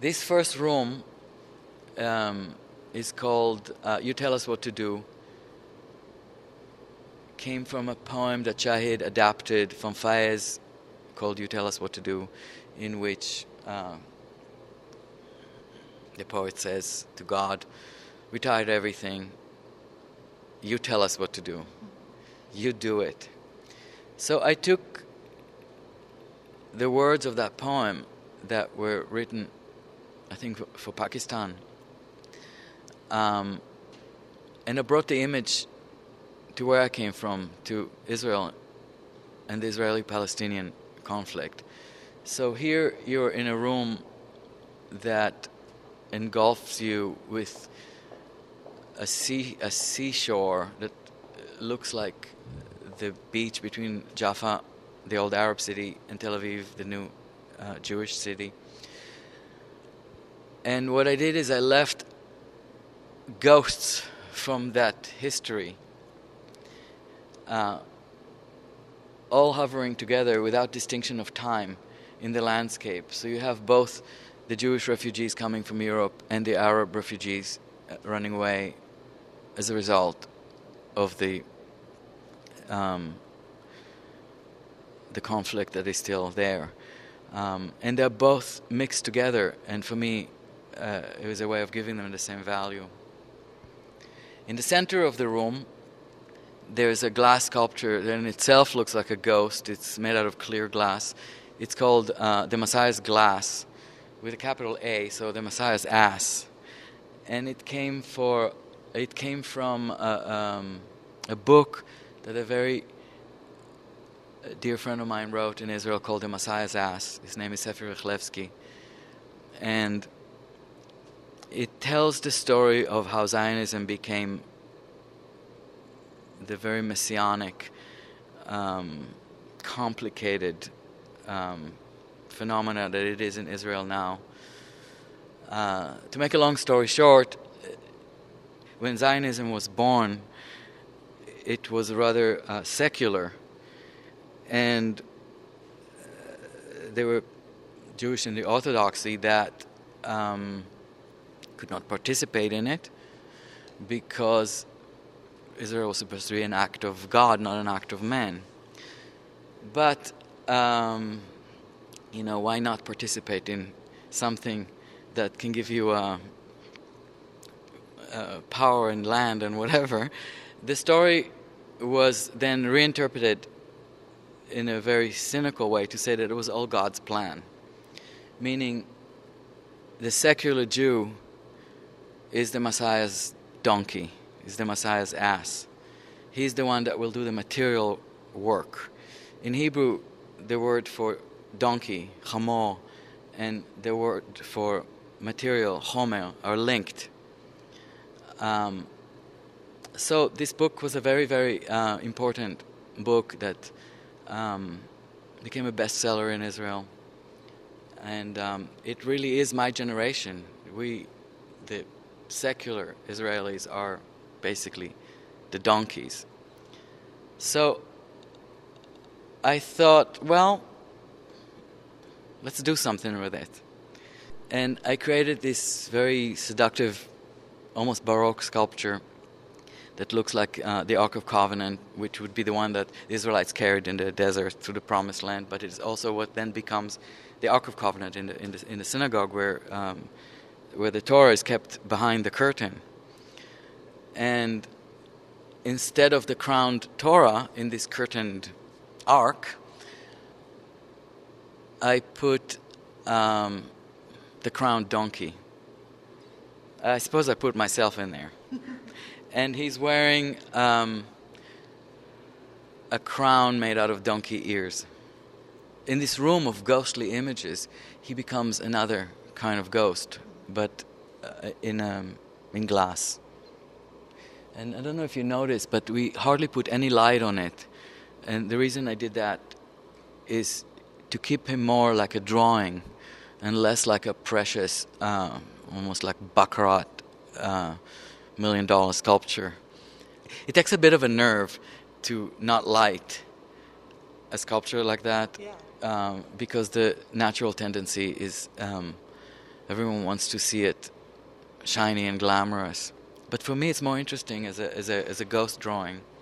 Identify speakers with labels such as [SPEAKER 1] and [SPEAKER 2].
[SPEAKER 1] This first room is called You Tell Us What to Do. Came from a poem that Shahid adapted from Faiz called You Tell Us What to Do, in which the poet says to God, we tried everything, you tell us what to do. You do it. So I took the words of that poem that were written, I think, for Pakistan, and I brought the image to where I came from, to Israel and the Israeli-Palestinian conflict. So here you're in a room that engulfs you with a seashore that looks like the beach between Jaffa, the old Arab city, and Tel Aviv, the new Jewish city. And what I did is I left ghosts from that history, all hovering together without distinction of time in the landscape. So you have both the Jewish refugees coming from Europe and the Arab refugees running away as a result of the conflict that is still there. And they're both mixed together, and for me, it was a way of giving them the same value. In the center of the room, there's a glass sculpture that in itself looks like a ghost. It's made out of clear glass. It's called The Messiah's Glass, with a capital A, so the Messiah's ass. And it came from a book that a very dear friend of mine wrote in Israel called The Messiah's Ass. His name is Sefer Rechlevsky. And it tells the story of how Zionism became the very messianic, complicated phenomena that it is in Israel now. To make a long story short, when Zionism was born, it was rather secular, and there were Jewish in the Orthodoxy that could not participate in it because Israel was supposed to be an act of God, not an act of man. But why not participate in something that can give you power and land and whatever? The story was then reinterpreted in a very cynical way to say that it was all God's plan, meaning the secular Jew is the Messiah's donkey, is the Messiah's ass. He's the one that will do the material work. In Hebrew, the word for donkey, chamor, and the word for material, chomer, are linked. So this book was a very, very important book that became a bestseller in Israel. And it really is my generation. We, the secular Israelis, are basically the donkeys. So I thought, well, let's do something with it. And I created this very seductive, almost Baroque sculpture that looks like the Ark of Covenant, which would be the one that the Israelites carried in the desert through the Promised Land, but it's also what then becomes the Ark of Covenant in the synagogue where the Torah is kept behind the curtain. And instead of the crowned Torah in this curtained ark, I put the crowned donkey. I suppose I put myself in there. And he's wearing a crown made out of donkey ears. In this room of ghostly images, he becomes another kind of ghost, but in glass. And I don't know if you noticed, but we hardly put any light on it. And the reason I did that is to keep him more like a drawing and less like a precious, almost like Baccarat $1 million sculpture. It takes a bit of a nerve to not light a sculpture like that, because the natural tendency is Everyone wants to see it shiny and glamorous. But for me, it's more interesting as a ghost drawing.